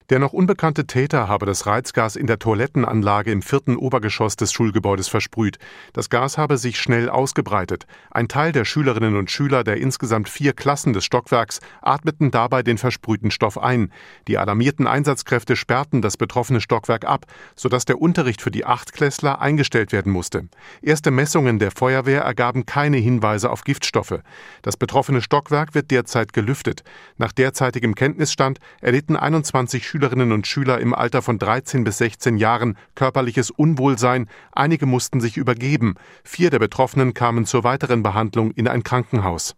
Der noch unbekannte Täter habe das Reizgas in der Toilettenanlage im 4. Obergeschoss des Schulgebäudes versprüht. Das Gas habe sich schnell ausgebreitet. Ein Teil der Schülerinnen und Schüler der insgesamt 4 Klassen des Stockwerks atmeten dabei den versprühten Stoff ein. Die alarmierten Einsatzkräfte sperrten das betroffene Stockwerk ab, sodass der Unterricht für die Achtklässler eingestellt werden musste. Erste Messungen der Feuerwehr ergaben keine Hinweise auf Giftstoffe. Das betroffene Stockwerk wird derzeit gelüftet. Nach derzeitigem Kenntnisstand erlitten 21 Schülerinnen und Schüler im Alter von 13 bis 16 Jahren körperliches Unwohlsein. Einige mussten sich übergeben. 4 der Betroffenen kamen zur weiteren Behandlung in ein Krankenhaus.